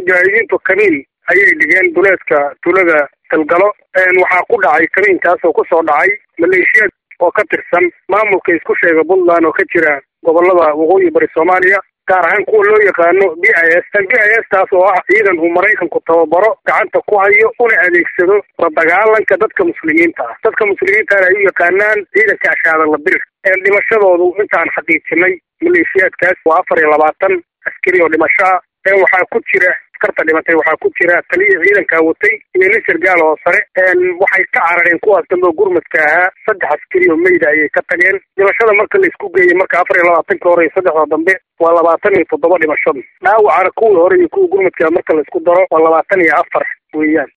mujaahidiintu kamiin ayay dhigeen duleedka tuulada galgalo waxaa ku dhacay kamiinkaas oo ku soo dhacay maleeshiyad oo ka tirsan maamulka isku sheega Puntland oo ka jira gobolada waqooyi bari Soomaaliya gaar ahaan kuwa loo yaqaano BIS taas oo ah ciidan uu Mareykanku tababaro gacanta ku hayo una adeegsado la dagaalanka dadka muslimiinta ay u yaqaanaan ciidanka ashaada la bir dhimashadoodu intaan xaqiijinay maleeshiyadkaas waa 24 askari oo dhimasho waxaa ku jira askarta dhimatay waxaa ku jira taliye ciidanka watay iyo nin sargaal oo sare waxay ka carareen kuwaas dambe gurmadka ahaa 3 askari oo meyd ayay ka tageen dhimashada marka la isku geeyay marka 24 ka hore 3 dambe waa 27 dhimashada dhaawacana kuwa hore iyo kuwa gurmadka marka la isku daro waa 24 weeyaan